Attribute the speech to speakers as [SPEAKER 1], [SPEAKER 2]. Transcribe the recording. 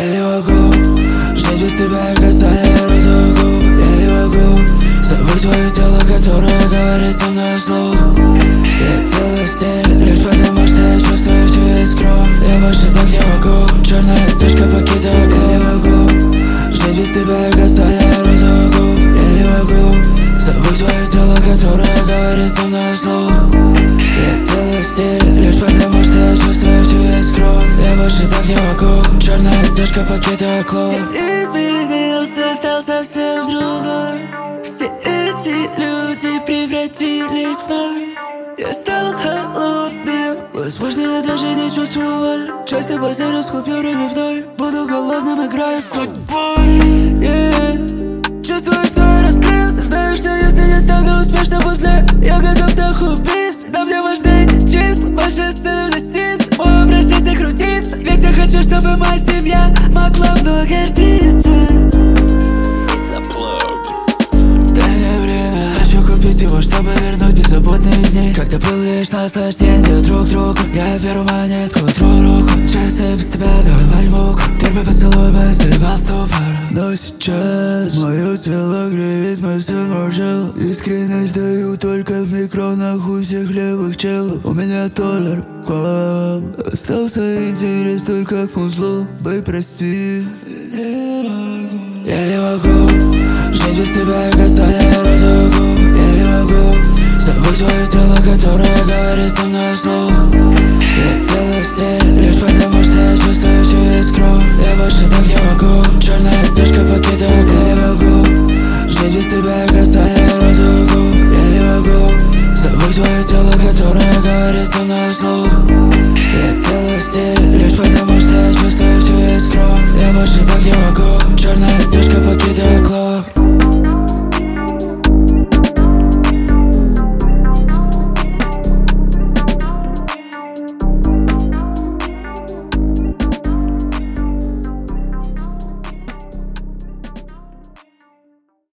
[SPEAKER 1] не могу жить без тебя, касание розовых губ. Я не могу забыть твое тело, которое говорит со мной вслух. Я делаю стиль лишь потому, что я чувствую в тебе искру. Я больше так не могу, черная цышка покидает клуб. Я не могу жить без тебя, касание розовых губ. Я не могу забыть твое тело, которое говорит со мной вслух. Я делаю стиль лишь потому, что я чувствую в тебе искру. Я больше так не могу, черная цышка покидает клуб.
[SPEAKER 2] Я изменился, стал совсем другой. Все эти люди превратились в ноль. Я стал холодным, возможно, я даже не чувствую боль. Часто базарю с купюрами вдоль. Буду голодным, играя с судьбой. Чувствую, что я раскрылся. Знаю, что если не стану успешным после, я готов так убиться. Да мне важны эти числа, больше сцен доститься. Мой образ жизни крутится, ведь я хочу, чтобы моя семья могла мной гордиться.
[SPEAKER 1] Дай мне время, хочу купить его, чтобы вернуть беззаботные дни. Когда был лишь наслаждение друг другу. Я беру монетку, тру руку. Часто без тебя давай муку. Первый поцелуй вызывал ступор. Но сейчас мое тело греет мысль маршал. Искренность даю только в микронах у всех левых челов. У меня $1 к вам. Остался интерес только к музлу. Бэй, прости. Я не могу жить без тебя, касание розовых губ. Я не могу забыть твое тело, которое говорит со мной вслух. Я делаю стиль лишь потому, что я чувствую в тебе искру. Я больше так не могу, черная цышка покидает клуб. Я не могу жить без тебя, касание розовых губ. Я не могу забыть твое тело, которое говорит со мной вслух. Я делаю стиль лишь потому, что я чувствую в тебе искру. Я больше так не могу.